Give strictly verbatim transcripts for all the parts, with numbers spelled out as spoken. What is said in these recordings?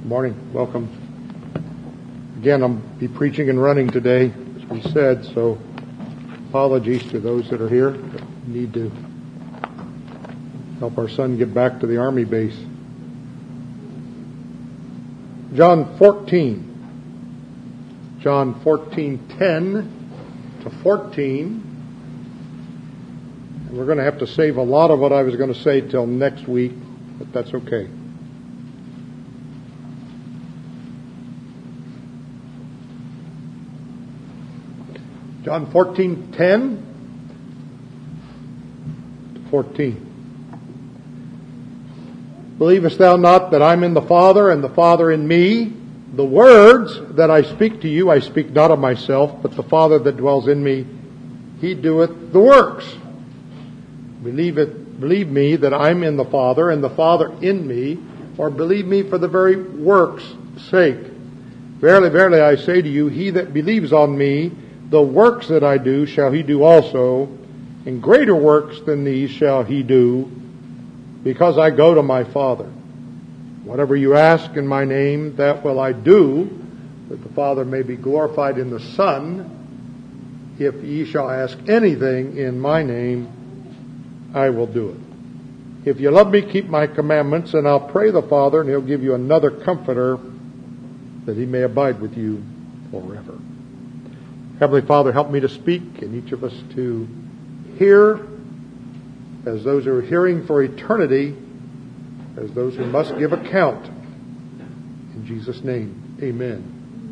Morning. Welcome. Again, I'll be preaching and running today, as we said, so apologies to those that are here that need to help our son get back to the Army base. John fourteen. John fourteen, ten to fourteen. And we're going to have to save a lot of what I was going to say till next week, but that's okay. John fourteen, ten to fourteen. Believest thou not that I'm in the Father, and the Father in me? The words that I speak to you, I speak not of myself, but the Father that dwells in me, he doeth the works. Believe it, believe me that I'm in the Father, and the Father in me, or believe me for the very works' sake. Verily, verily, I say to you, he that believes on me, the works that I do shall he do also, and greater works than these shall he do, because I go to my Father. Whatever you ask in my name, that will I do, that the Father may be glorified in the Son. If ye shall ask anything in my name, I will do it. If you love me, keep my commandments, and I'll pray the Father, and he'll give you another Comforter, that he may abide with you forever. Heavenly Father, help me to speak, and each of us to hear, as those who are hearing for eternity, as those who must give account. In Jesus' name, amen.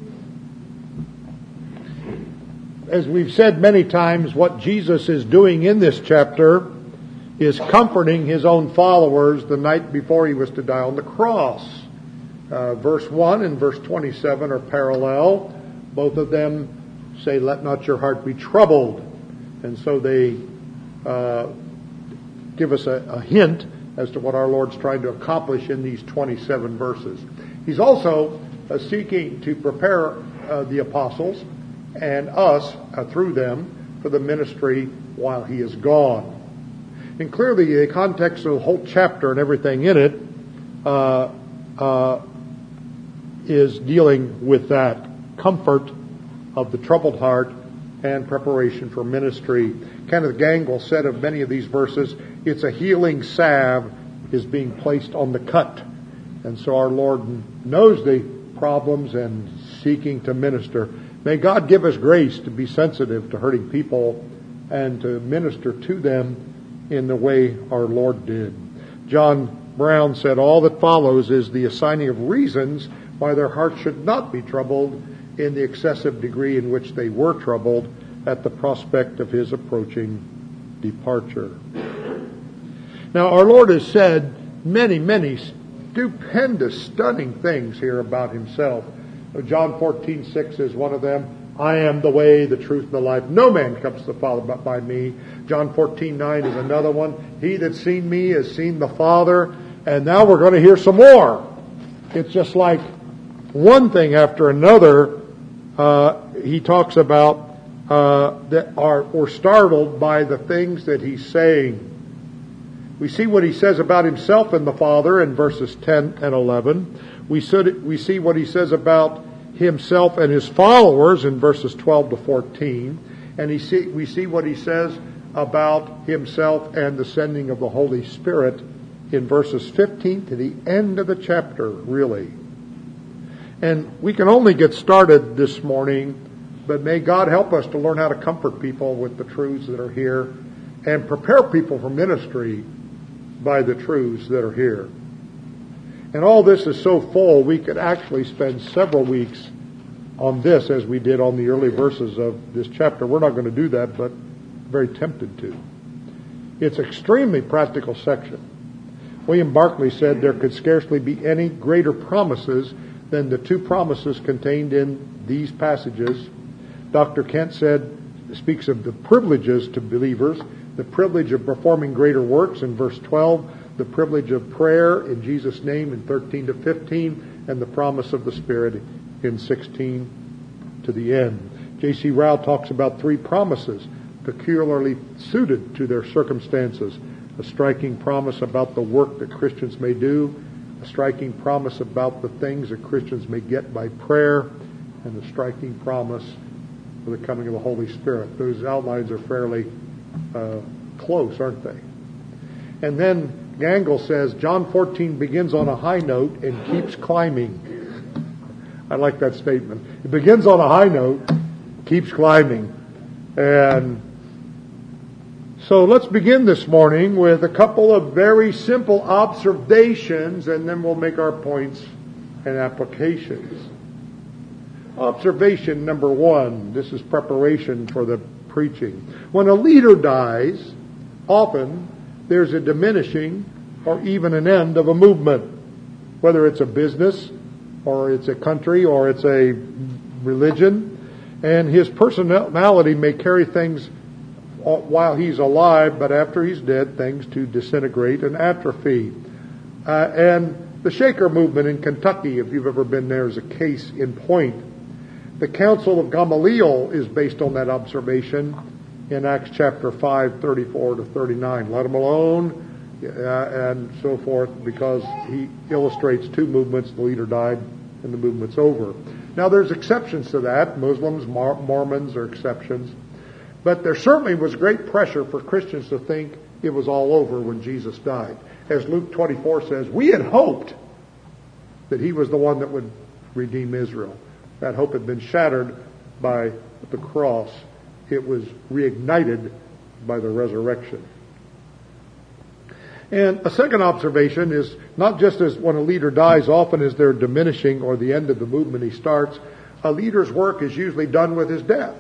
As we've said many times, what Jesus is doing in this chapter is comforting his own followers the night before he was to die on the cross. Uh, verse one and verse twenty-seven are parallel. Both of them say, let not your heart be troubled. And so they uh, give us a, a hint as to what our Lord's trying to accomplish in these twenty-seven verses. He's also uh, seeking to prepare uh, the apostles and us uh, through them for the ministry while he is gone. And clearly the context of the whole chapter and everything in it uh, uh, is dealing with that comfort of the troubled heart and preparation for ministry. Kenneth Gainwell said of many of these verses, it's a healing salve is being placed on the cut. And so our Lord knows the problems and seeking to minister. May God give us grace to be sensitive to hurting people and to minister to them in the way our Lord did. John Brown said, all that follows is the assigning of reasons why their hearts should not be troubled in the excessive degree in which they were troubled at the prospect of his approaching departure. Now, our Lord has said many, many stupendous, stunning things here about himself. John fourteen six is one of them. I am the way, the truth, and the life. No man comes to the Father but by me. John fourteen nine is another one. He that's seen me has seen the Father. And now we're going to hear some more. It's just like one thing after another. Uh, he talks about uh, that are or startled by the things that he's saying. We see what he says about himself and the Father in verses ten and eleven. We we see what he says about himself and his followers in verses twelve to fourteen. And he see, we see what he says about himself and the sending of the Holy Spirit in verses fifteen to the end of the chapter, really. And we can only get started this morning, but may God help us to learn how to comfort people with the truths that are here and prepare people for ministry by the truths that are here. And all this is so full, we could actually spend several weeks on this as we did on the early verses of this chapter. We're not going to do that, but very tempted to. It's an extremely practical section. William Barclay said there could scarcely be any greater promises than the two promises contained in these passages. Doctor Kent said, speaks of the privileges to believers, the privilege of performing greater works in verse twelve, the privilege of prayer in Jesus' name in thirteen to fifteen, and the promise of the Spirit in sixteen to the end. J C Ryle talks about three promises peculiarly suited to their circumstances. A striking promise about the work that Christians may do, a striking promise about the things that Christians may get by prayer, and a striking promise for the coming of the Holy Spirit. Those outlines are fairly uh, close, aren't they? And then Gangel says, John fourteen begins on a high note and keeps climbing. I like that statement. It begins on a high note, keeps climbing. And so let's begin this morning with a couple of very simple observations, and then we'll make our points and applications. Observation number one. This is preparation for the preaching. When a leader dies, often there's a diminishing or even an end of a movement, whether it's a business or it's a country or it's a religion, and his personality may carry things while he's alive, but after he's dead, things to disintegrate and atrophy. Uh, and the Shaker movement in Kentucky, if you've ever been there, is a case in point. The Council of Gamaliel is based on that observation in Acts chapter five, thirty-four to thirty-nine. Let him alone, uh, and so forth, because he illustrates two movements. The leader died and the movement's over. Now there's exceptions to that. Muslims, Mor- Mormons are exceptions. But there certainly was great pressure for Christians to think it was all over when Jesus died. As Luke twenty-four says, we had hoped that he was the one that would redeem Israel. That hope had been shattered by the cross. It was reignited by the resurrection. And a second observation is not just as when a leader dies, often as they're diminishing or the end of the movement he starts, a leader's work is usually done with his death.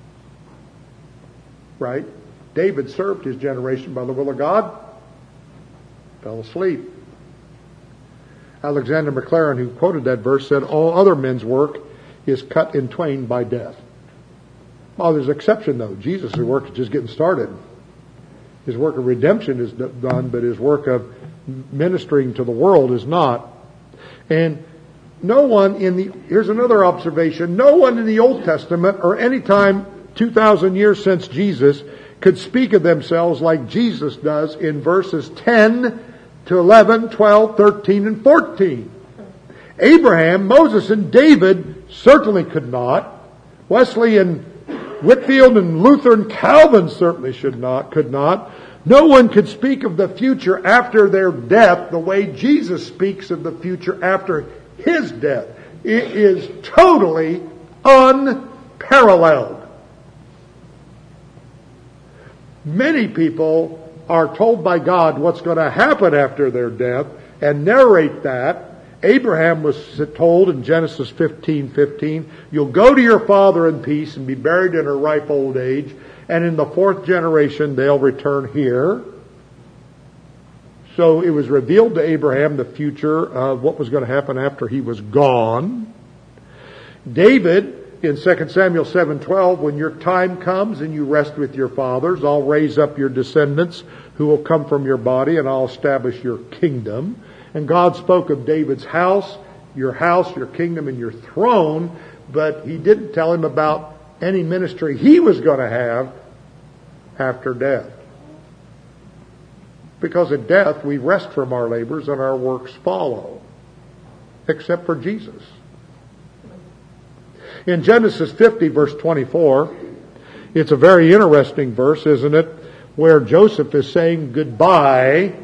Right? David served his generation by the will of God, fell asleep. Alexander McLaren, who quoted that verse, said, all other men's work is cut in twain by death. Well, there's an exception, though. Jesus' work is just getting started. His work of redemption is done, but his work of ministering to the world is not. And no one in the, here's another observation, no one in the Old Testament or any time two thousand years since Jesus could speak of themselves like Jesus does in verses ten to eleven, twelve, thirteen, and fourteen. Abraham, Moses, and David certainly could not. Wesley and Whitfield and Luther and Calvin certainly should not, could not. No one could speak of the future after their death the way Jesus speaks of the future after his death. It is totally unparalleled. Many people are told by God what's going to happen after their death and narrate that. Abraham was told in Genesis fifteen fifteen, you'll go to your father in peace and be buried in a ripe old age, and in the fourth generation they'll return here. So it was revealed to Abraham the future of what was going to happen after he was gone. David, in Second Samuel seven twelve, when your time comes and you rest with your fathers, I'll raise up your descendants who will come from your body, and I'll establish your kingdom. And God spoke of David's house, your house, your kingdom, and your throne, but he didn't tell him about any ministry he was going to have after death. Because at death we rest from our labors and our works follow, except for Jesus. In Genesis fifty, verse twenty-four, it's a very interesting verse, isn't it? Where Joseph is saying goodbye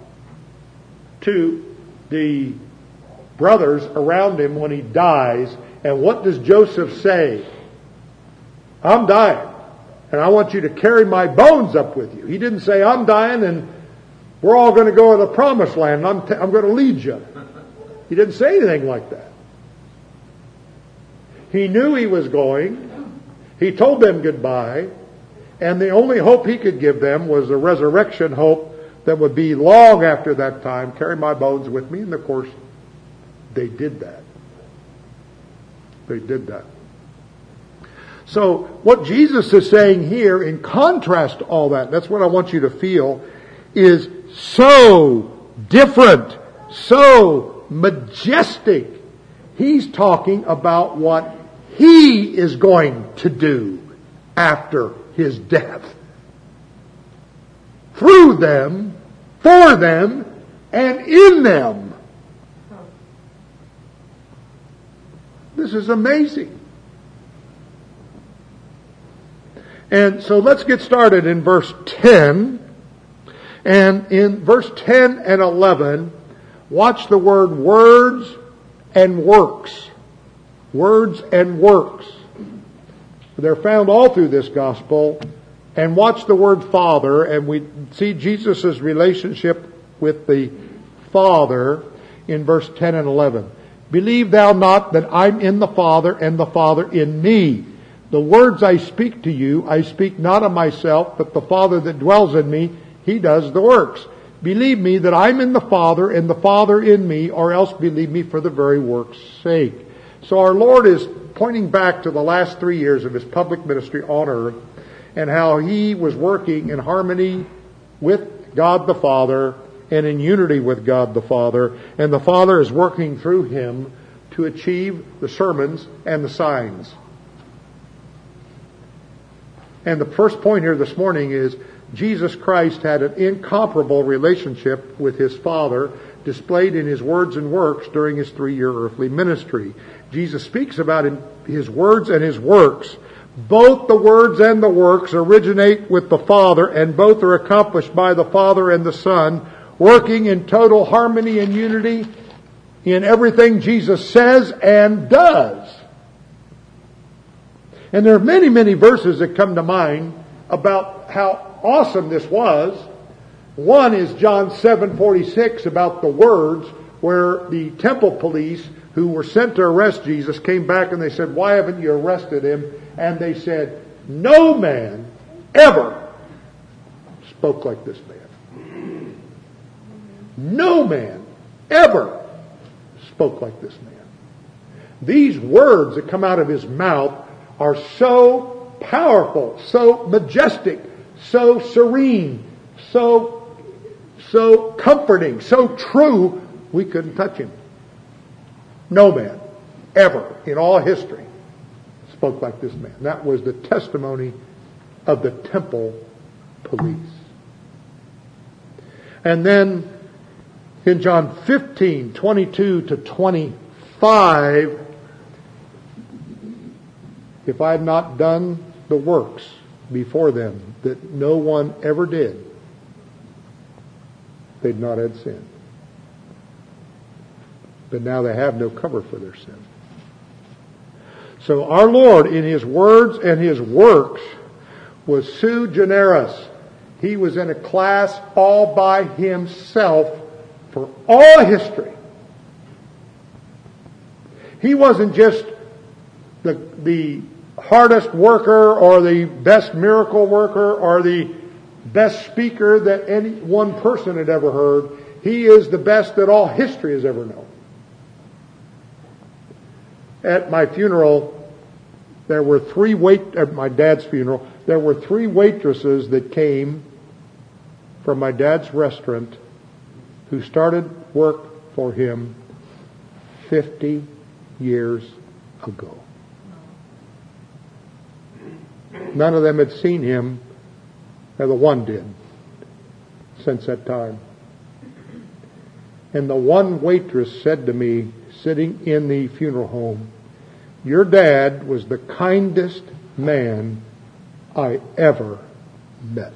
to the brothers around him when he dies. And what does Joseph say? I'm dying, and I want you to carry my bones up with you. He didn't say, I'm dying and we're all going to go to the promised land, and I'm, t- I'm going to lead you. He didn't say anything like that. He knew he was going. He told them goodbye. And the only hope he could give them was a resurrection hope that would be long after that time. Carry my bones with me. And of course, they did that. They did that. So what Jesus is saying here, in contrast to all that, that's what I want you to feel, is so different, so majestic. He's talking about what he is going to do after his death. Through them, for them, and in them. This is amazing. And so let's get started in verse ten. And in verse ten and eleven, watch the word words and works. Words and works. They're found all through this gospel. And watch the word Father, and we see Jesus' relationship with the Father in verse ten and eleven. Believe thou not that I'm in the Father, and the Father in me. The words I speak to you, I speak not of myself, but the Father that dwells in me, He does the works. Believe me that I'm in the Father, and the Father in me, or else believe me for the very work's sake. So our Lord is pointing back to the last three years of His public ministry on earth, and how He was working in harmony with God the Father and in unity with God the Father. And the Father is working through Him to achieve the sermons and the signs. And the first point here this morning is Jesus Christ had an incomparable relationship with His Father, displayed in His words and works during His three-year earthly ministry. Jesus speaks about His words and His works. Both the words and the works originate with the Father, and both are accomplished by the Father and the Son, working in total harmony and unity in everything Jesus says and does. And there are many, many verses that come to mind about how awesome this was. One is John seven forty-six about the words, where the temple police who were sent to arrest Jesus came back and they said, "Why haven't you arrested Him?" And they said, "No man ever spoke like this man. No man ever spoke like this man." These words that come out of His mouth are so powerful, so majestic, so serene, so, so comforting, so true, we couldn't touch Him. No man ever in all history spoke like this man. That was the testimony of the temple police. And then in John fifteen, twenty-two to twenty-five, if I had not done the works before them that no one ever did, they'd not had sin. But now they have no cover for their sin. So our Lord, in His words and His works, was sui generis. He was in a class all by Himself for all history. He wasn't just the, the hardest worker or the best miracle worker or the best speaker that any one person had ever heard. He is the best that all history has ever known. At my funeral, there were three wait, at my dad's funeral, there were three waitresses that came from my dad's restaurant who started work for him fifty years ago. None of them had seen him, or the one did, since that time. And the one waitress said to me, sitting in the funeral home, "Your dad was the kindest man I ever met."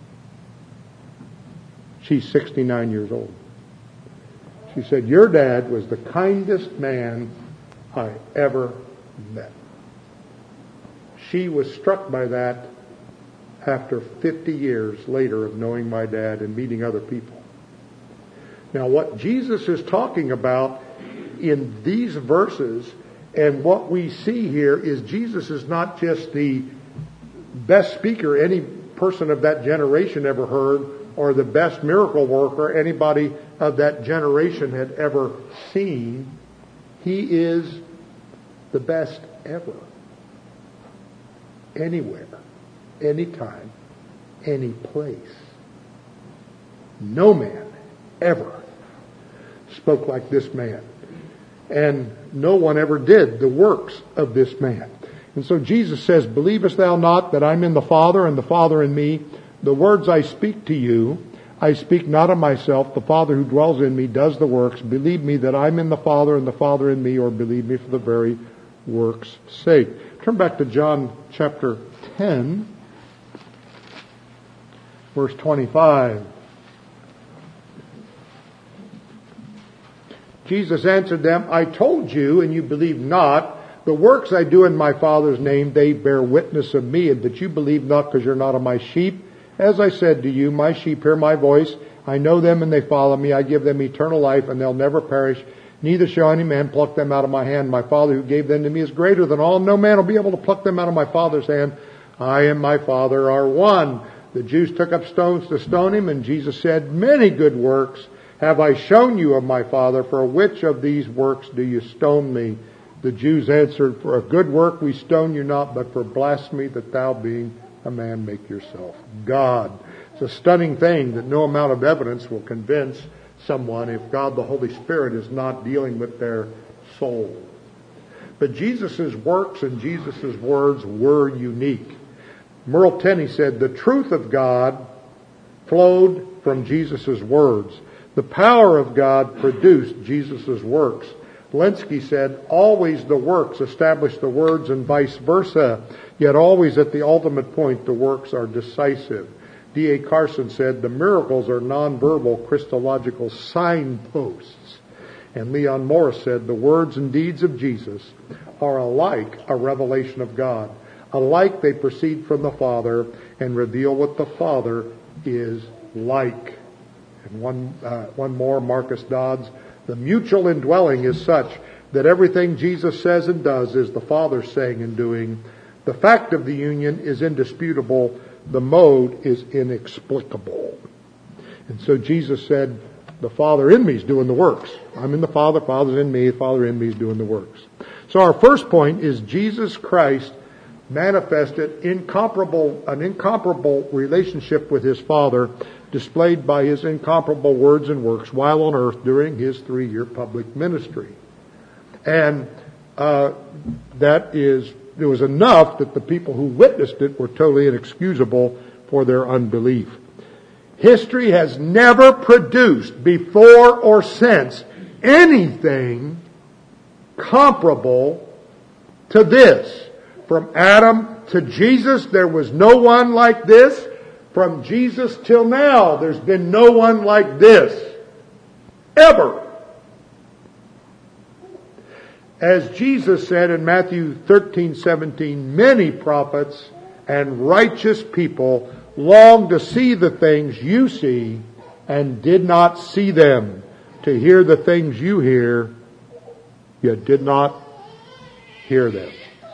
She's sixty-nine years old. She said, "Your dad was the kindest man I ever met." She was struck by that after fifty years later of knowing my dad and meeting other people. Now, what Jesus is talking about in these verses and what we see here is Jesus is not just the best speaker any person of that generation ever heard or the best miracle worker anybody of that generation had ever seen. He is the best ever. Anywhere, anytime, any place. No man ever spoke like this man. And no one ever did the works of this man. And so Jesus says, "Believest thou not that I'm in the Father and the Father in me? The words I speak to you, I speak not of myself. The Father who dwells in me does the works. Believe me that I'm in the Father and the Father in me, or believe me for the very works' sake. Turn back to John chapter ten, verse twenty-five. Jesus answered them, I told you, and you believe not. The works I do in my Father's name, they bear witness of me, but you believe not because you're not of my sheep. As I said to you, my sheep hear my voice. I know them and they follow me. I give them eternal life and they'll never perish. Neither shall any man pluck them out of my hand. My Father who gave them to me is greater than all. No man will be able to pluck them out of my Father's hand. I and my Father are one. The Jews took up stones to stone him, and Jesus said, many good works have I shown you of my Father. For which of these works do you stone me? The Jews answered, for a good work we stone you not, but for blasphemy, that thou being a man make yourself God. It's a stunning thing that no amount of evidence will convince someone if God the Holy Spirit is not dealing with their soul. But Jesus' works and Jesus' words were unique. Merle Tenney said, the truth of God flowed from Jesus' words. The power of God produced Jesus' works. Lenski said, always the works establish the words and vice versa, yet always at the ultimate point the works are decisive. D A Carson said, the miracles are nonverbal Christological signposts. And Leon Morris said, the words and deeds of Jesus are alike a revelation of God. Alike they proceed from the Father and reveal what the Father is like. And one, uh, one more, Marcus Dodds, the mutual indwelling is such that everything Jesus says and does is the Father saying and doing. The fact of the union is indisputable. The mode is inexplicable. And so Jesus said, the Father in me is doing the works. I'm in the Father, Father's in me, the Father in me is doing the works. So our first point is Jesus Christ manifested incomparable, an incomparable relationship with his Father, displayed by his incomparable words and works while on earth during his three-year public ministry. And uh, that is, it was enough that the people who witnessed it were totally inexcusable for their unbelief. History has never produced before or since anything comparable to this. From Adam to Jesus, there was no one like this. From Jesus till now, there's been no one like this. Ever. As Jesus said in Matthew thirteen seventeen, many prophets and righteous people longed to see the things you see and did not see them, to hear the things you hear, yet did not hear them.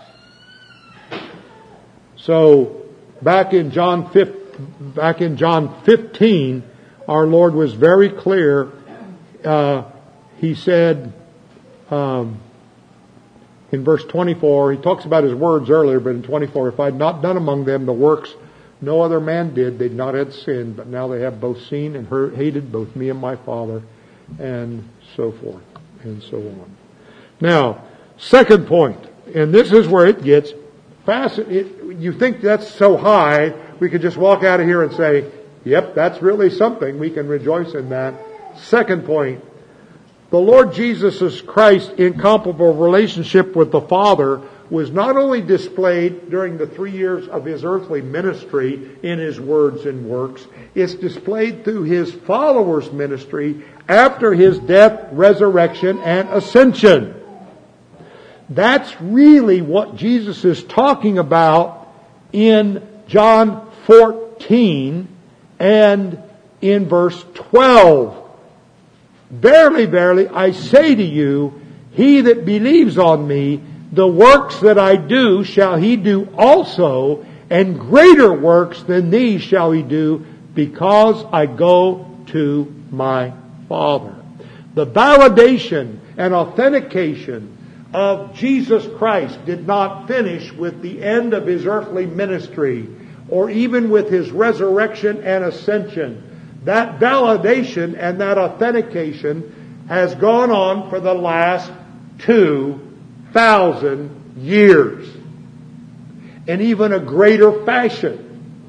So, back in John fifteen, Back in John fifteen, our Lord was very clear. Uh, he said um, in verse twenty-four, he talks about his words earlier, but in twenty-four, if I had not done among them the works no other man did, they'd not had sinned, but now they have both seen and heard, hated both me and my Father, and so forth, and so on. Now, second point, and this is where it gets fascinating. You think that's so high, we could just walk out of here and say, yep, that's really something. We can rejoice in that. Second point, the Lord Jesus Christ's incomparable relationship with the Father was not only displayed during the three years of his earthly ministry in his words and works, it's displayed through his followers' ministry after his death, resurrection, and ascension. That's really what Jesus is talking about in John fourteen and in verse twelve. Verily, verily, I say to you, he that believes on me, the works that I do shall he do also, and greater works than these shall he do, because I go to my Father. The validation and authentication of Jesus Christ did not finish with the end of his earthly ministry, or even with his resurrection and ascension. That validation and that authentication has gone on for the last two thousand years. In even a greater fashion.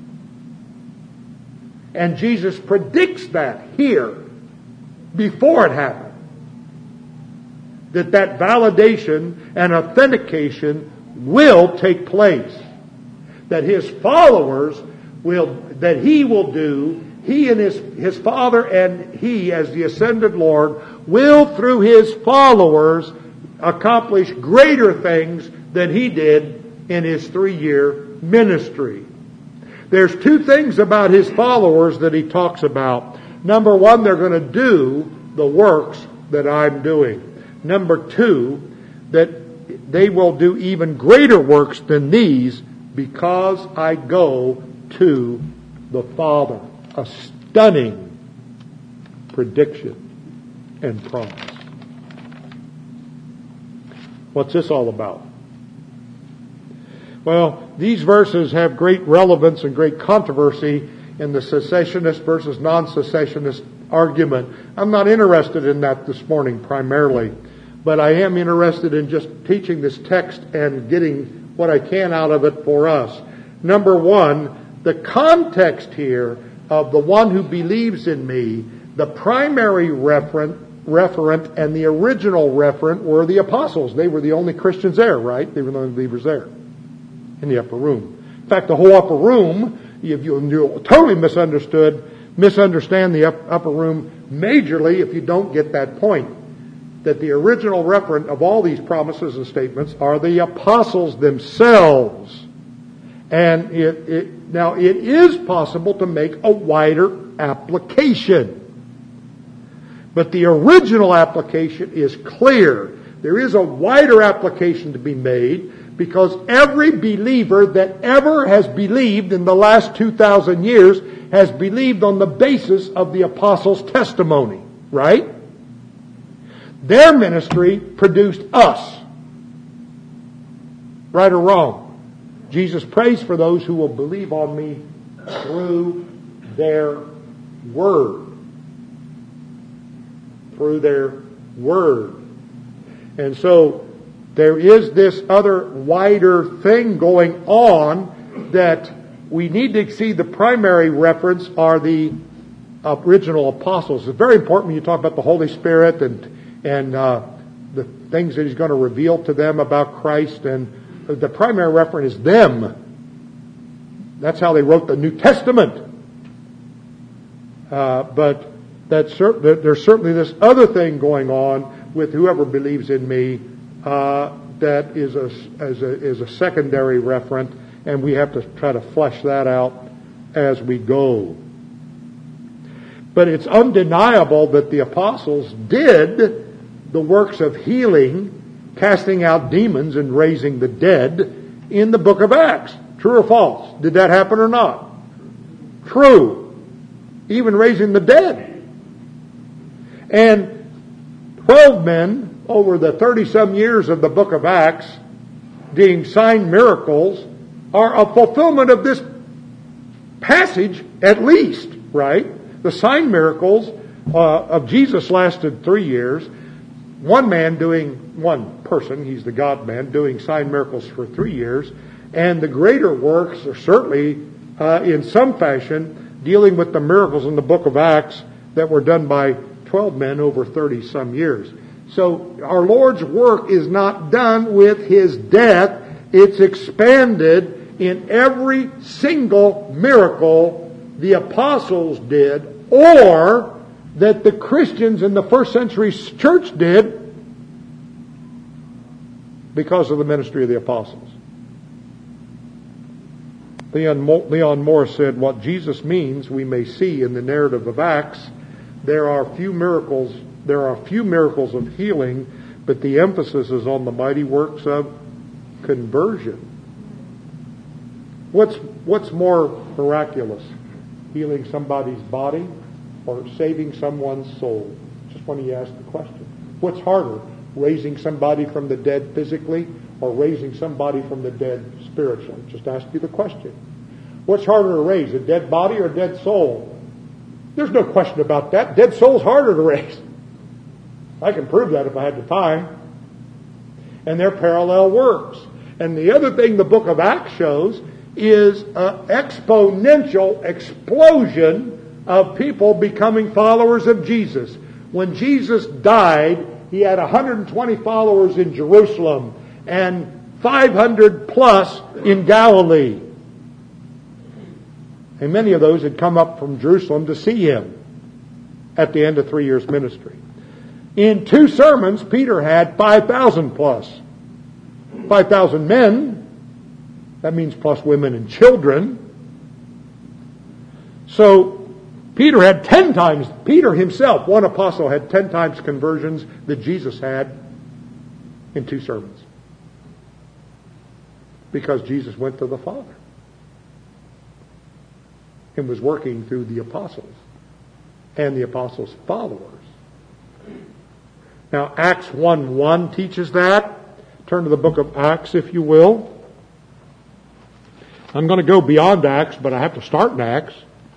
And Jesus predicts that here before it happened. that that validation and authentication will take place. That His followers will, that He will do, He and His, His Father and He as the ascended Lord will through His followers accomplish greater things than He did in His three-year ministry. There's two things about His followers that He talks about. Number one, they're going to do the works that I'm doing. Number two, that they will do even greater works than these because I go to the Father. A stunning prediction and promise. What's this all about? Well, these verses have great relevance and great controversy in the cessationist versus non-cessationist argument. I'm not interested in that this morning primarily, but I am interested in just teaching this text and getting what I can out of it for us. Number one, the context here of the one who believes in me, the primary referent, referent and the original referent were the apostles. They were the only Christians there, right? They were the only believers there in the upper room. In fact, the whole upper room, if you, you totally misunderstood, misunderstand the up, upper room majorly if you don't get that point. That the original referent of all these promises and statements are the apostles themselves. And it, it, now it is possible to make a wider application. But the original application is clear. There is a wider application to be made because every believer that ever has believed in the last two thousand years has believed on the basis of the apostles' testimony, right? Their ministry produced us. Right or wrong? Jesus prays for those who will believe on me through their word. Through their word. And so there is this other wider thing going on that we need to see. The primary reference are the original apostles. It's very important when you talk about the Holy Spirit and and uh, the things that He's going to reveal to them about Christ, and the primary reference is them. That's how they wrote the New Testament. Uh, but that's cer- there's certainly this other thing going on with whoever believes in me uh, that is a, as a is a secondary referent, and we have to try to flesh that out as we go. But it's undeniable that the apostles did the works of healing, casting out demons, and raising the dead in the book of Acts. True or false? Did that happen or not? True. Even raising the dead. And twelve men over the thirty-some years of the book of Acts doing sign miracles are a fulfillment of this passage at least, right? The sign miracles uh, of Jesus lasted three years. One man doing, one person, he's the God-man, doing sign miracles for three years. And the greater works are certainly, uh, in some fashion, dealing with the miracles in the book of Acts that were done by twelve men over thirty-some years. So our Lord's work is not done with His death. It's expanded in every single miracle the apostles did, or that the Christians in the first century church did because of the ministry of the apostles. Leon, Mo- Leon Morris said, what Jesus means we may see in the narrative of Acts. There are few miracles, there are few miracles of healing, but the emphasis is on the mighty works of conversion. What's, what's more miraculous? Healing somebody's body or saving someone's soul? Just when he asked the question. What's harder, raising somebody from the dead physically or raising somebody from the dead spiritually? Just ask you the question. What's harder to raise, a dead body or a dead soul? There's no question about that. Dead soul's harder to raise. I can prove that if I had the time. And they're parallel works. And the other thing the book of Acts shows is an exponential explosion of people becoming followers of Jesus. When Jesus died he had one hundred twenty followers in Jerusalem and five hundred plus in Galilee. And many of those had come up from Jerusalem to see him at the end of three years' ministry. In two sermons, Peter had five thousand plus. five thousand men. That means plus women and children. So Peter had ten times, Peter himself, one apostle, had ten times conversions that Jesus had in two sermons. Because Jesus went to the Father and was working through the apostles and the apostles' followers. Now, Acts one one teaches that. Turn to the book of Acts, if you will. I'm going to go beyond Acts, but I have to start in Acts.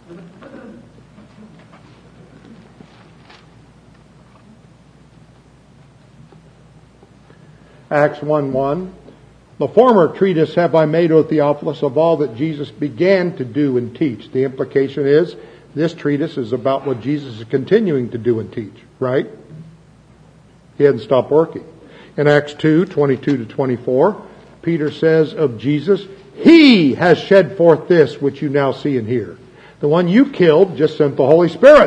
Acts one one. The former treatise have I made, O Theophilus, of all that Jesus began to do and teach. The implication is this treatise is about what Jesus is continuing to do and teach, right? He hadn't stopped working. In Acts two twenty-two to twenty-four, Peter says of Jesus, He has shed forth this which you now see and hear. The one you killed just sent the Holy Spirit.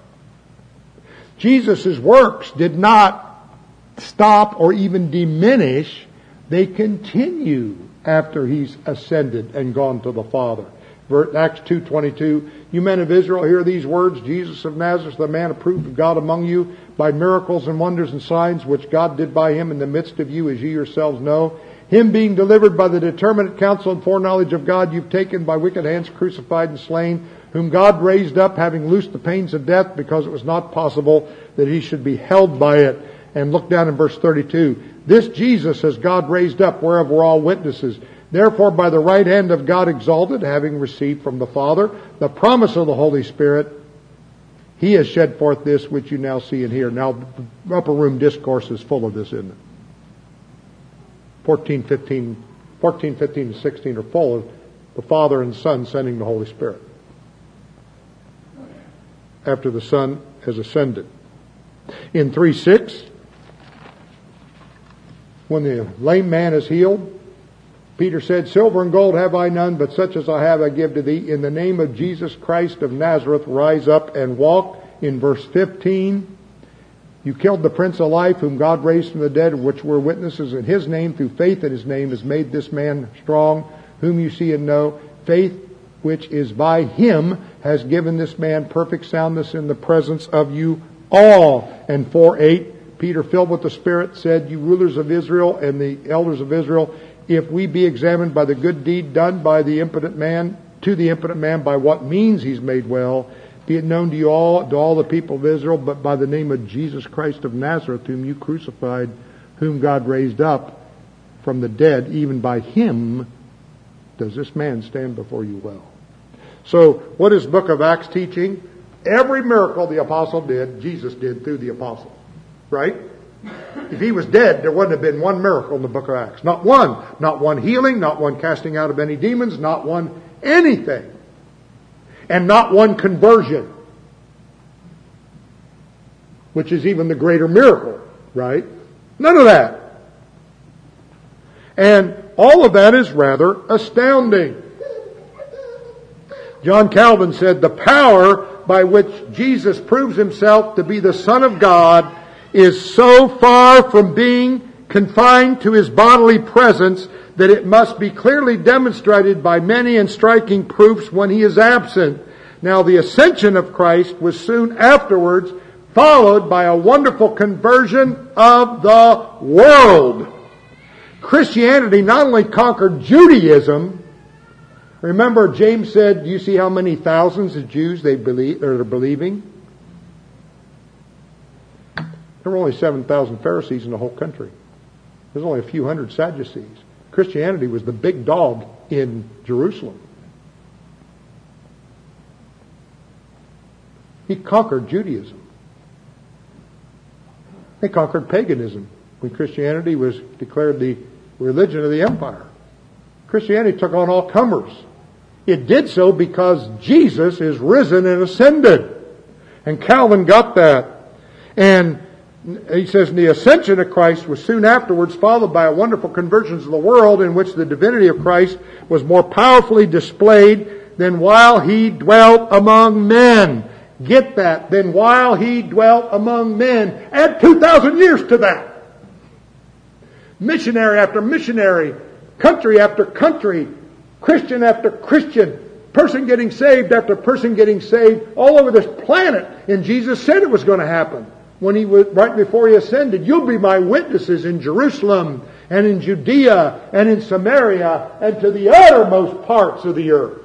Jesus' works did not stop or even diminish. They continue after He's ascended and gone to the Father. Acts two twenty-two, you men of Israel, hear these words, Jesus of Nazareth, the man approved of God among you by miracles and wonders and signs which God did by Him in the midst of you, as ye yourselves know. Him being delivered by the determinate counsel and foreknowledge of God, you've taken by wicked hands, crucified and slain, whom God raised up, having loosed the pains of death, because it was not possible that He should be held by it. And look down in verse thirty-two. This Jesus has God raised up, whereof we're all witnesses. Therefore, by the right hand of God exalted, having received from the Father the promise of the Holy Spirit, He has shed forth this which you now see and hear. Now, the upper room discourse is full of this, isn't it? fourteen, fifteen, fourteen, fifteen, and sixteen are full of the Father and Son sending the Holy Spirit after the Son has ascended. In three six, when the lame man is healed, Peter said, Silver and gold have I none, but such as I have I give to thee. In the name of Jesus Christ of Nazareth, rise up and walk. In verse fifteen, you killed the Prince of Life, whom God raised from the dead, of which we're witnesses. In His name, through faith in His name, has made this man strong, whom you see and know. Faith which is by Him has given this man perfect soundness in the presence of you all. And four eight, Peter, filled with the Spirit, said, you rulers of Israel and the elders of Israel, if we be examined by the good deed done by the impotent man, to the impotent man, by what means he's made well, be it known to you all, to all the people of Israel, but by the name of Jesus Christ of Nazareth, whom you crucified, whom God raised up from the dead, even by Him does this man stand before you well. So, what is the book of Acts teaching? Every miracle the apostle did, Jesus did through the apostle. Right? If He was dead, there wouldn't have been one miracle in the book of Acts. Not one. Not one healing, not one casting out of any demons, not one anything. And not one conversion. Which is even the greater miracle. Right? None of that. And all of that is rather astounding. John Calvin said, the power by which Jesus proves Himself to be the Son of God is so far from being confined to His bodily presence that it must be clearly demonstrated by many and striking proofs when He is absent. Now, the ascension of Christ was soon afterwards followed by a wonderful conversion of the world. Christianity not only conquered Judaism. Remember, James said, do you see how many thousands of Jews they believe, are believing? There were only seven thousand Pharisees in the whole country. There's only a few hundred Sadducees. Christianity was the big dog in Jerusalem. He conquered Judaism. They conquered paganism when Christianity was declared the religion of the empire. Christianity took on all comers. It did so because Jesus is risen and ascended. And Calvin got that. And He says, the ascension of Christ was soon afterwards followed by a wonderful convergence of the world in which the divinity of Christ was more powerfully displayed than while he dwelt among men. Get that. Than while he dwelt among men. Add two thousand years to that. Missionary after missionary, country after country, Christian after Christian, person getting saved after person getting saved all over this planet. And Jesus said it was going to happen. When he was, right before he ascended, you'll be my witnesses in Jerusalem and in Judea and in Samaria and to the uttermost parts of the earth.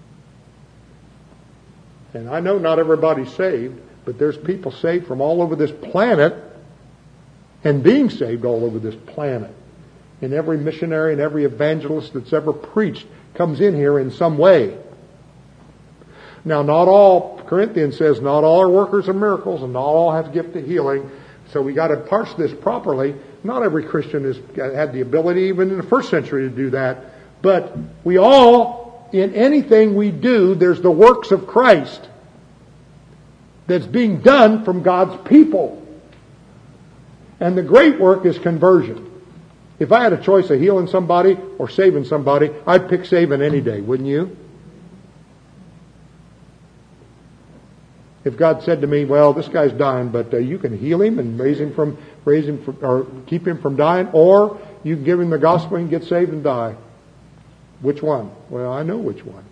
And I know not everybody's saved, but there's people saved from all over this planet and being saved all over this planet. And every missionary and every evangelist that's ever preached comes in here in some way. Now, not all, Corinthians says, not all are workers of miracles and not all have gift of healing. So we got to parse this properly. Not every Christian has had the ability, even in the first century, to do that. But we all, in anything we do, there's the works of Christ that's being done from God's people. And the great work is conversion. If I had a choice of healing somebody or saving somebody, I'd pick saving any day, wouldn't you? If God said to me, well, this guy's dying, but uh, you can heal him and raise him from, raise him from, or keep him from dying, or you can give him the gospel and get saved and die. Which one? Well, I know which one.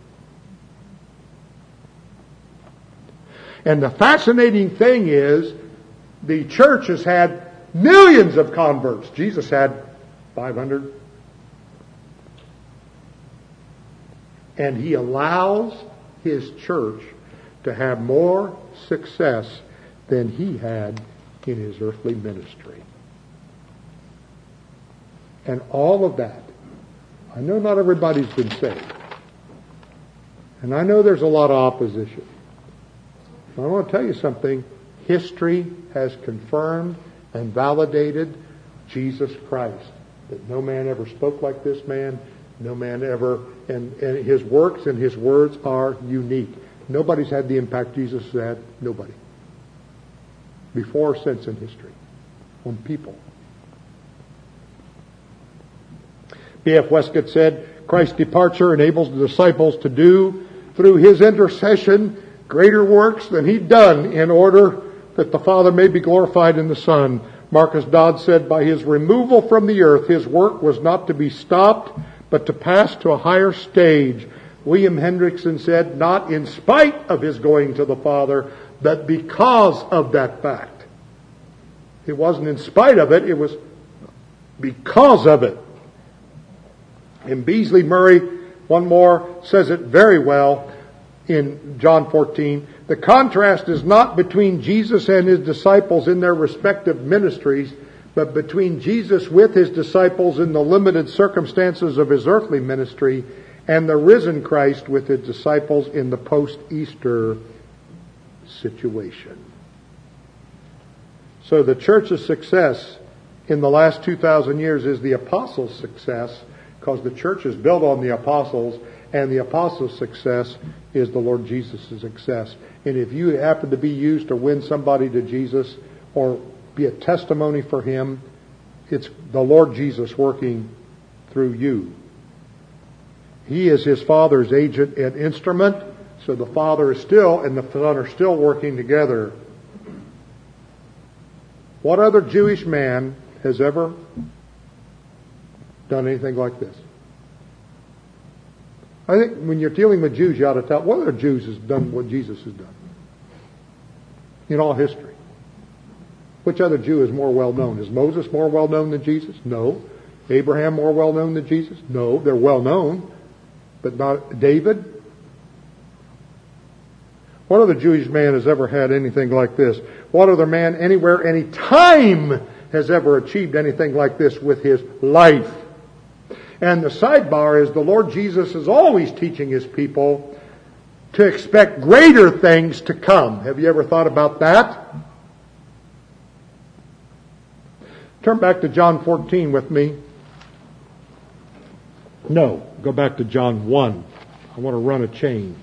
And the fascinating thing is, the church has had millions of converts. Jesus had five hundred. And he allows his church to have more success than he had in his earthly ministry. And all of that, I know not everybody's been saved. And I know there's a lot of opposition. But I want to tell you something. History has confirmed and validated Jesus Christ. That no man ever spoke like this man. No man ever, and, and his works and his words are unique. Nobody's had the impact Jesus has had. Nobody. Before or since in history. On people. B F Westcott said, Christ's departure enables the disciples to do, through his intercession, greater works than he'd done in order that the Father may be glorified in the Son. Marcus Dodd said, by his removal from the earth, his work was not to be stopped, but to pass to a higher stage. William Hendrickson said, not in spite of his going to the Father, but because of that fact. It wasn't in spite of it, it was because of it. And Beasley Murray, one more, says it very well in John fourteen. The contrast is not between Jesus and his disciples in their respective ministries, but between Jesus with his disciples in the limited circumstances of his earthly ministry and the risen Christ with his disciples in the post-Easter situation. So the church's success in the last two thousand years is the apostles' success, because the church is built on the apostles, and the apostles' success is the Lord Jesus' success. And if you happen to be used to win somebody to Jesus or be a testimony for him, it's the Lord Jesus working through you. He is his Father's agent and instrument, so the Father is still and the Son are still working together. What other Jewish man has ever done anything like this? I think when you're dealing with Jews, you ought to tell what other Jews has done what Jesus has done in all history. Which other Jew is more well known? Is Moses more well known than Jesus? No. Abraham more well known than Jesus? No. They're well known, but not David. What other Jewish man has ever had anything like this? What other man anywhere, any time has ever achieved anything like this with his life? And the sidebar is the Lord Jesus is always teaching his people to expect greater things to come. Have you ever thought about that? Turn back to John fourteen with me. No, go back to John one. I want to run a chain.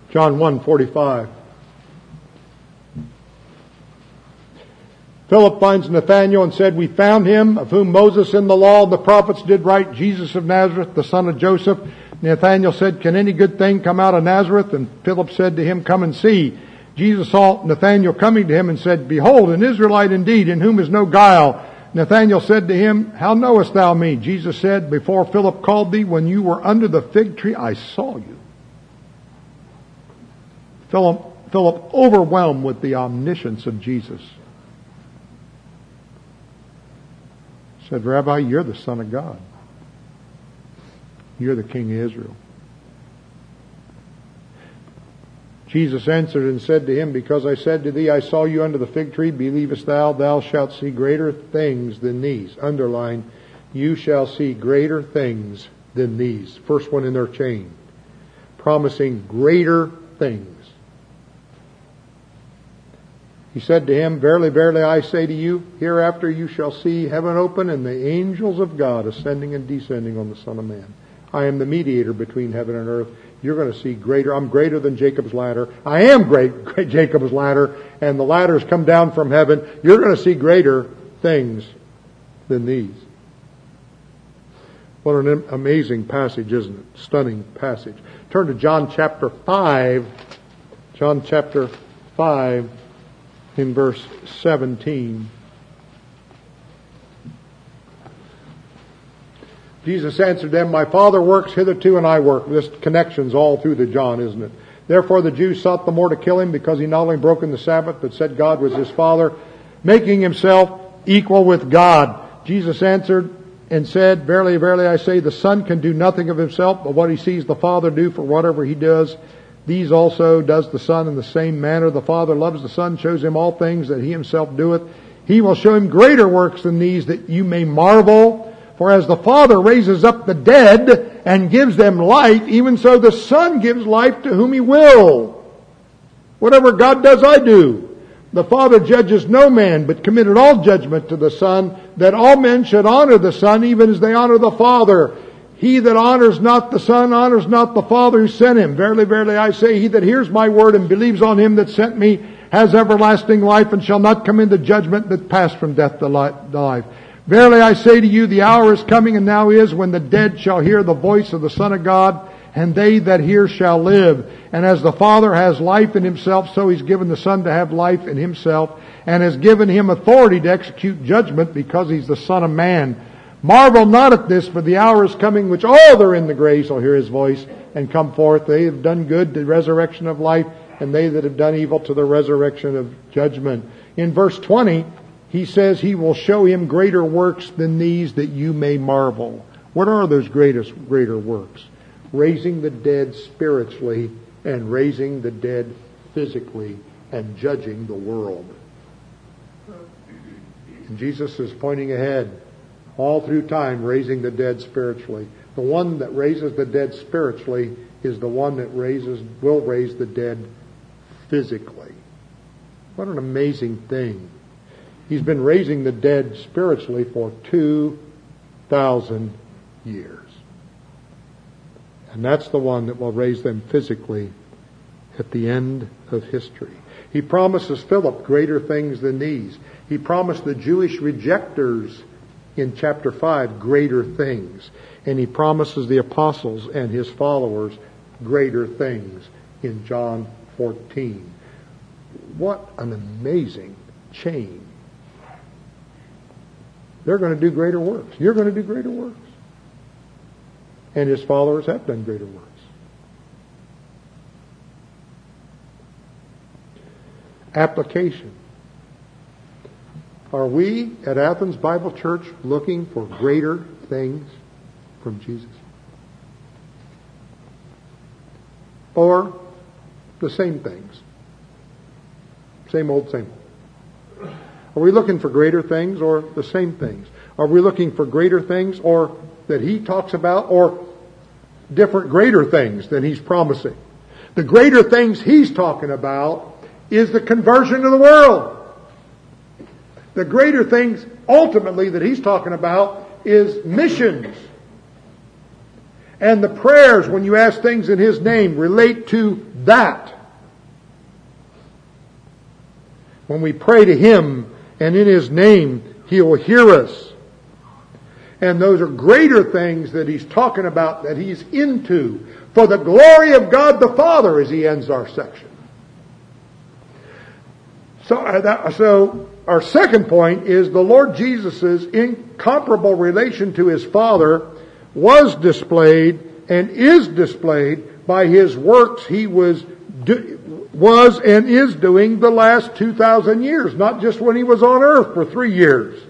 John one forty-five. Philip finds Nathanael and said, "We found him, of whom Moses in the law and the prophets did write, Jesus of Nazareth, the son of Joseph." Nathanael said, "Can any good thing come out of Nazareth?" And Philip said to him, "Come and see." Jesus saw Nathanael coming to him and said, "Behold, an Israelite indeed, in whom is no guile." Nathanael said to him, "How knowest thou me?" Jesus said, "Before Philip called thee, when you were under the fig tree, I saw you." Philip, Philip overwhelmed with the omniscience of Jesus, said, "Rabbi, you're the Son of God. You're the King of Israel." Jesus answered and said to him, "Because I said to thee, I saw you under the fig tree, believest thou? Thou shalt see greater things than these." Underline, you shall see greater things than these. First one in their chain. Promising greater things. He said to him, "Verily, verily, I say to you, hereafter you shall see heaven open and the angels of God ascending and descending on the Son of Man. I am the mediator between heaven and earth." You're going to see greater. I'm greater than Jacob's ladder. I am great, great Jacob's ladder, and the ladders come down from heaven. You're going to see greater things than these. What an amazing passage, isn't it? Stunning passage. Turn to John chapter five. John chapter five in verse seventeen. Jesus answered them, "My Father works hitherto, and I work." This connection's all through the John, isn't it? "Therefore the Jews sought the more to kill him, because he not only broken the Sabbath, but said God was his Father, making himself equal with God." Jesus answered and said, "Verily, verily, I say, the Son can do nothing of himself, but what he sees the Father do, for whatever he does, these also does the Son in the same manner. The Father loves the Son, shows him all things that he himself doeth. He will show him greater works than these, that you may marvel. For as the Father raises up the dead and gives them life, even so the Son gives life to whom he will. Whatever God does, I do. The Father judges no man, but committed all judgment to the Son, that all men should honor the Son, even as they honor the Father. He that honors not the Son honors not the Father who sent him. Verily, verily, I say, he that hears my word and believes on him that sent me has everlasting life, and shall not come into judgment, but pass from death to life. Verily I say to you, the hour is coming, and now is, when the dead shall hear the voice of the Son of God, and they that hear shall live. And as the Father has life in himself, so he's given the Son to have life in himself, and has given him authority to execute judgment, because he's the Son of Man. Marvel not at this, for the hour is coming, which all that are in the grave shall hear his voice, and come forth. They have done good to the resurrection of life, and they that have done evil to the resurrection of judgment. In verse twenty, he says he will show him greater works than these, that you may marvel. What are those greatest, greater works? Raising the dead spiritually, and raising the dead physically, and judging the world. And Jesus is pointing ahead all through time, raising the dead spiritually. The one that raises the dead spiritually is the one that raises, will raise the dead physically. What an amazing thing. He's been raising the dead spiritually for two thousand years. And that's the one that will raise them physically at the end of history. He promises Philip greater things than these. He promised the Jewish rejectors in chapter five greater things. And he promises the apostles and his followers greater things in John fourteen. What an amazing chain. They're going to do greater works. You're going to do greater works. And his followers have done greater works. Application. Are we at Athens Bible Church looking for greater things from Jesus? Or the same things? Same old, same old. Are we looking for greater things or the same things? Are we looking for greater things or that he talks about, or different greater things than he's promising? The greater things he's talking about is the conversion of the world. The greater things ultimately that he's talking about is missions. And the prayers, when you ask things in His name, relate to that. When we pray to Him and in His name, He will hear us. And those are greater things that He's talking about, that He's into, for the glory of God the Father, as He ends our section. So, uh, that, so our second point is the Lord Jesus' incomparable relation to His Father was displayed and is displayed by His works He was do, was and is doing the last two thousand years, not just when He was on earth for three years.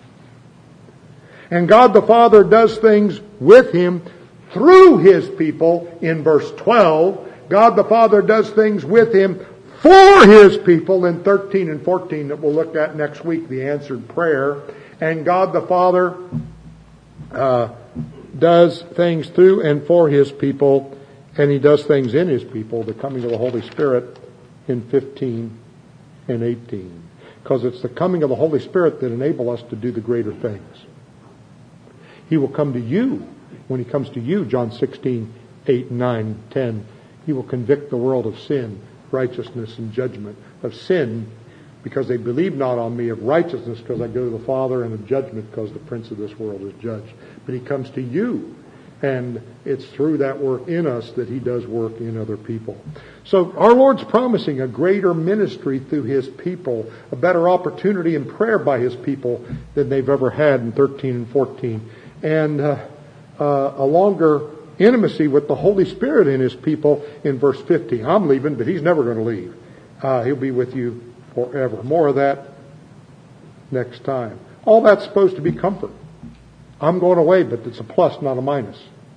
And God the Father does things with Him through His people in verse twelve. God the Father does things with Him for His people in thirteen and fourteen that we'll look at next week, the answered prayer. And God the Father uh, does things through and for His people, and He does things in His people, the coming of the Holy Spirit in fifteen and eighteen. Because it's the coming of the Holy Spirit that enable us to do the greater things. He will come to you. When He comes to you, John sixteen, eight, nine, ten, He will convict the world of sin, righteousness, and judgment. Of sin, because they believe not on me. Of righteousness, because I go to the Father. And of judgment, because the prince of this world is judged. But He comes to you. And it's through that work in us that He does work in other people. So our Lord's promising a greater ministry through His people, a better opportunity in prayer by His people than they've ever had in thirteen and fourteen. And uh, uh, a longer intimacy with the Holy Spirit in His people in verse fifteen. I'm leaving, but He's never going to leave. Uh, he'll be with you forever. More of that next time. All that's supposed to be comfort. I'm going away, but it's a plus, not a minus.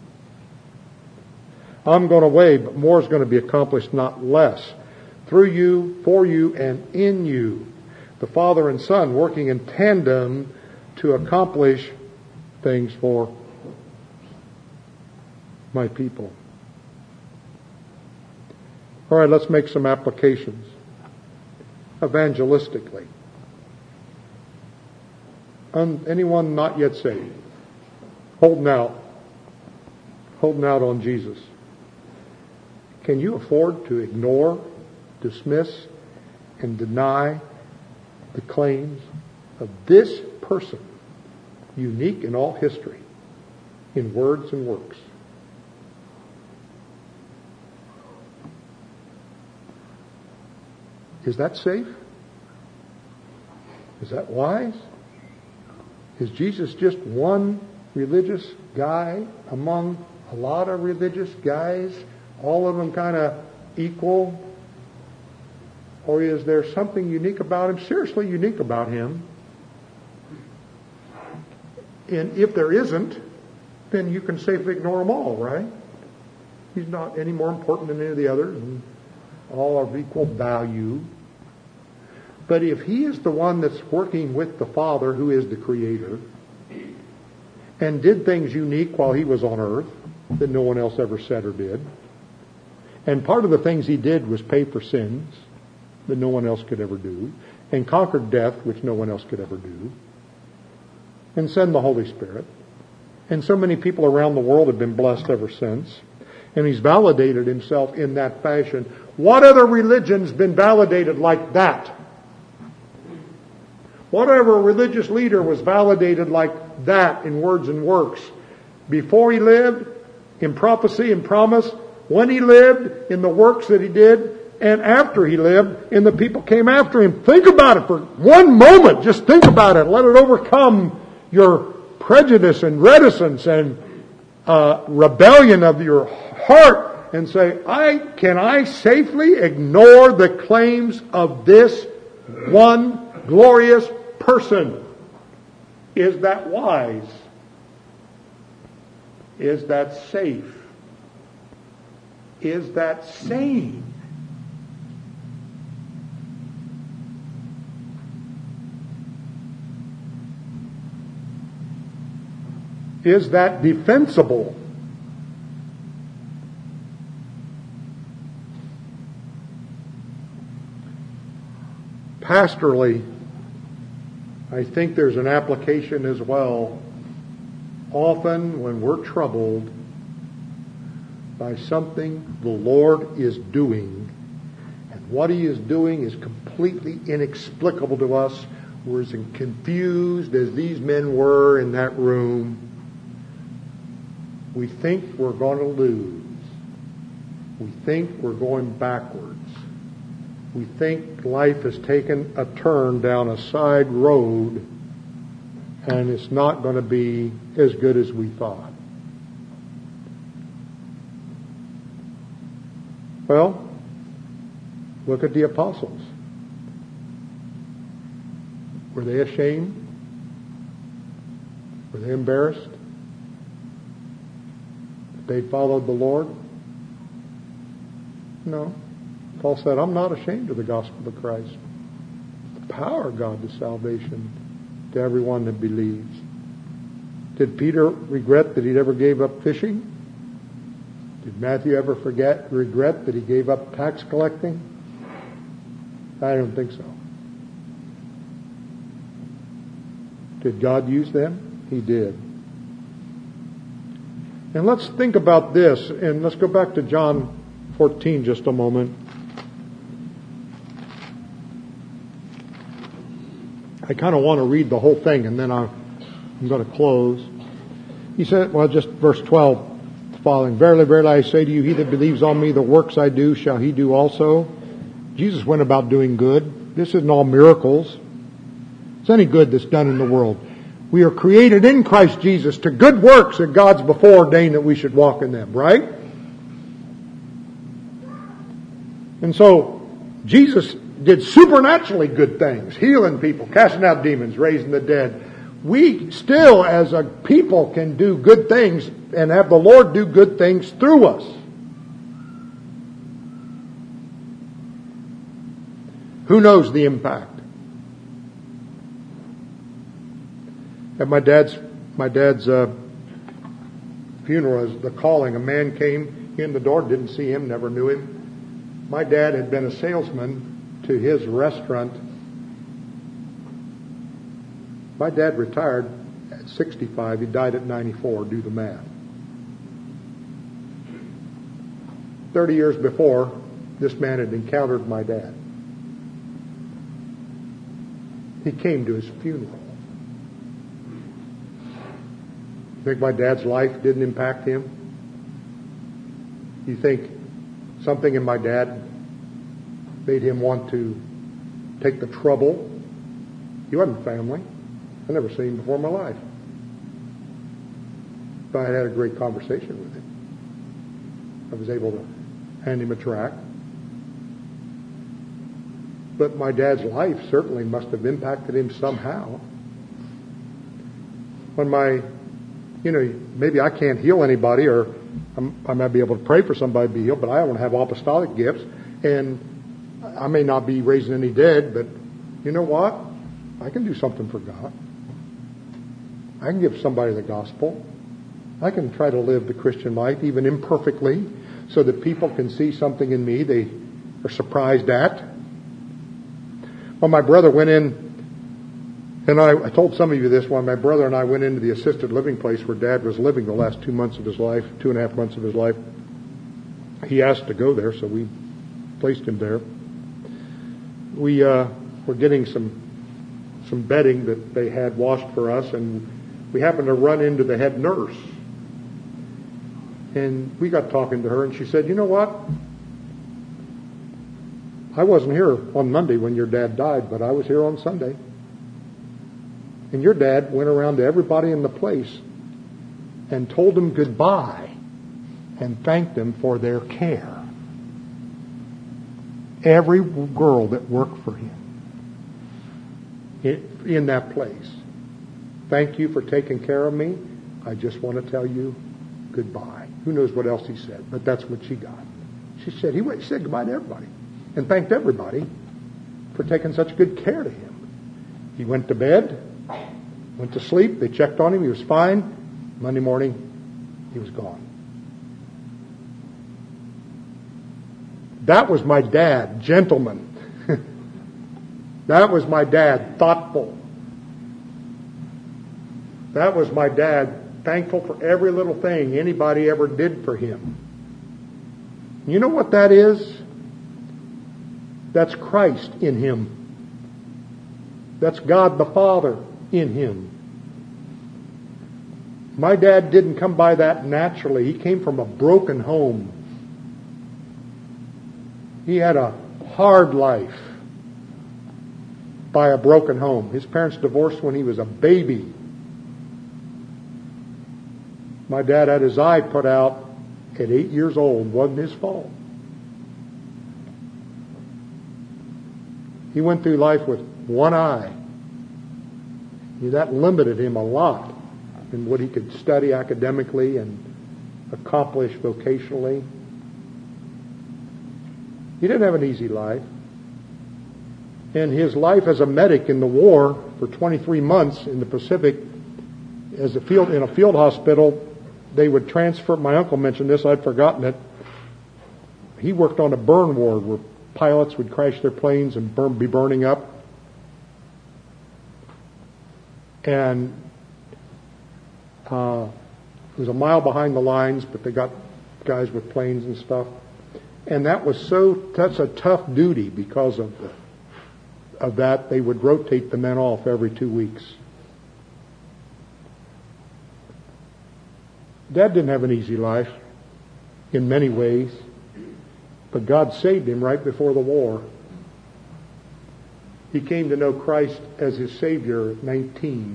I'm going away, but more is going to be accomplished, not less. Through you, for you, and in you. The Father and Son working in tandem to accomplish things for my people. All right, let's make some applications. Evangelistically. Un- anyone not yet saved? Holding out. Holding out on Jesus. Can you afford to ignore, dismiss, and deny the claims of this person, unique in all history, in words and works? Is that safe? Is that wise? Is Jesus just one religious guy among a lot of religious guys, all of them kind of equal? Or is there something unique about him, seriously unique about him? And if there isn't, then you can safely ignore them all, right? He's not any more important than any of the others, and all are of equal value. But if He is the one that's working with the Father, who is the Creator, and did things unique while He was on earth that no one else ever said or did, and part of the things He did was pay for sins that no one else could ever do, and conquered death, which no one else could ever do, and send the Holy Spirit, and so many people around the world have been blessed ever since, and He's validated Himself in that fashion. What other religion's been validated like that? Whatever religious leader was validated like that in words and works? Before he lived, in prophecy and promise, when he lived, in the works that he did, and after he lived, and the people came after him. Think about it for one moment. Just think about it. Let it overcome your prejudice and reticence and uh, rebellion of your heart, and say, I can I safely ignore the claims of this one glorious person? Is that wise? Is that safe? Is that sane? Is that defensible? Pastorally, I think there's an application as well. Often when we're troubled, by something the Lord is doing. And what He is doing is completely inexplicable to us. We're as confused as these men were in that room. We think we're going to lose. We think we're going backwards. We think life has taken a turn down a side road and it's not going to be as good as we thought. Well, look at the apostles. Were they ashamed? Were they embarrassed that they followed the Lord? No. Paul said, I'm not ashamed of the gospel of Christ. The power of God to salvation to everyone that believes. Did Peter regret that he'd ever gave up fishing? Did Matthew ever forget, regret that he gave up tax collecting? I don't think so. Did God use them? He did. And let's think about this, and let's go back to John fourteen just a moment. I kind of want to read the whole thing, and then I'm going to close. He said, well, just verse twelve following. Verily, verily, I say to you, he that believes on me, the works I do shall he do also. Jesus went about doing good. This isn't all miracles. It's any good that's done in the world. We are created in Christ Jesus to good works that God's before ordained that we should walk in them, right? And so, Jesus did supernaturally good things, healing people, casting out demons, raising the dead. We still, as a people, can do good things and have the Lord do good things through us. Who knows the impact? At my dad's my dad's uh, funeral, as the calling, a man came in the door, didn't see him, never knew him. My dad had been a salesman to his restaurant. My dad retired at sixty-five. He died at ninety-four. Do the math. Thirty years before, this man had encountered my dad. He came to his funeral. You think my dad's life didn't impact him? You think something in my dad made him want to take the trouble? He wasn't family. I never seen him before in my life. But I had a great conversation with him. I was able to hand him a tract. But my dad's life certainly must have impacted him somehow. When my, you know, maybe I can't heal anybody, or I'm, I might be able to pray for somebody to be healed, but I don't have apostolic gifts, and I may not be raising any dead, but you know what? I can do something for God. I can give somebody the gospel. I can try to live the Christian life, even imperfectly, so that people can see something in me they are surprised at. When my brother went in, and I, I told some of you this, when my brother and I went into the assisted living place where Dad was living the last two months of his life, two and a half months of his life, he asked to go there, so we placed him there. We uh, were getting some some bedding that they had washed for us, and we happened to run into the head nurse. And we got talking to her, and she said, you know what? I wasn't here on Monday when your dad died, but I was here on Sunday. And your dad went around to everybody in the place and told them goodbye and thanked them for their care. Every girl that worked for him in that place. Thank you for taking care of me. I just want to tell you goodbye. Who knows what else he said, but that's what she got. She said, he, went, he said goodbye to everybody and thanked everybody for taking such good care to him. He went to bed, went to sleep. They checked on him. He was fine. Monday morning, he was gone. That was my dad, gentleman. That was my dad, thoughtful. That was my dad, thankful for every little thing anybody ever did for him. You know what that is? That's Christ in him. That's God the Father in him. My dad didn't come by that naturally. He came from a broken home. He had a hard life by a broken home. His parents divorced when he was a baby. My dad had his eye put out at eight years old. Wasn't his fault. He went through life with one eye. That limited him a lot in what he could study academically and accomplish vocationally. He didn't have an easy life. And his life as a medic in the war for twenty-three months in the Pacific, as a field in a field hospital, they would transfer. My uncle mentioned this. I'd forgotten it. He worked on a burn ward where pilots would crash their planes and burn, be burning up. And uh, it was a mile behind the lines, but they got guys with planes and stuff. And that was so, that's a tough duty because of the, of that. They would rotate the men off every two weeks. Dad didn't have an easy life in many ways, but God saved him right before the war. He came to know Christ as his Savior at nineteen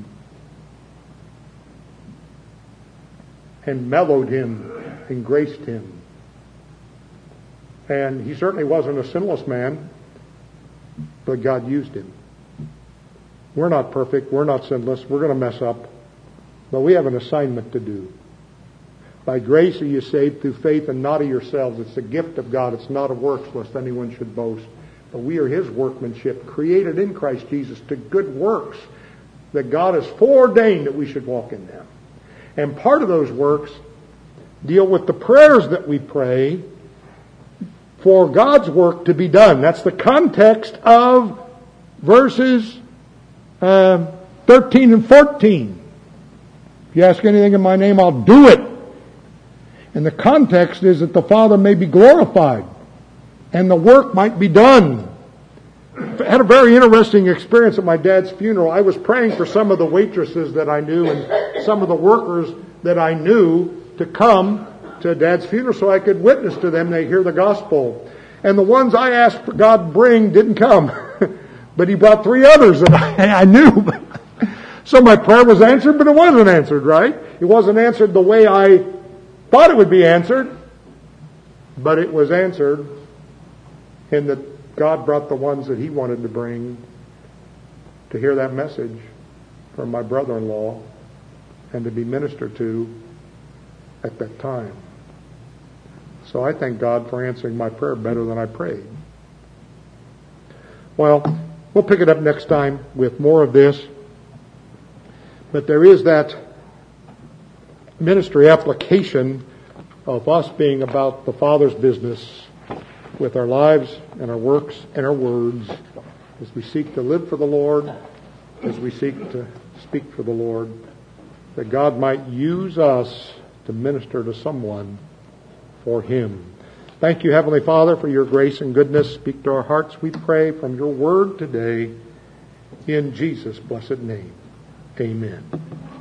and mellowed him and graced him. And he certainly wasn't a sinless man, but God used him. We're not perfect. We're not sinless. We're going to mess up. But we have an assignment to do. By grace are you saved through faith, and not of yourselves. It's a gift of God. It's not of works, lest anyone should boast. But we are his workmanship, created in Christ Jesus to good works that God has foreordained that we should walk in them. And part of those works deal with the prayers that we pray for God's work to be done. That's the context of verses uh, thirteen and fourteen. If you ask anything in my name, I'll do it. And the context is that the Father may be glorified and the work might be done. I had a very interesting experience at my dad's funeral. I was praying for some of the waitresses that I knew and some of the workers that I knew to come to Dad's funeral so I could witness to them. They hear the gospel. And the ones I asked for God to bring didn't come. But he brought three others that I, I knew. So my prayer was answered, but it wasn't answered, right? It wasn't answered the way I thought it would be answered. But it was answered in that God brought the ones that he wanted to bring to hear that message from my brother-in-law and to be ministered to at that time. So I thank God for answering my prayer better than I prayed. Well, we'll pick it up next time with more of this. But there is that ministry application of us being about the Father's business with our lives and our works and our words as we seek to live for the Lord, as we seek to speak for the Lord, that God might use us to minister to someone for him. Thank you, Heavenly Father, for your grace and goodness. Speak to our hearts, we pray, from your word today. In Jesus' blessed name, amen.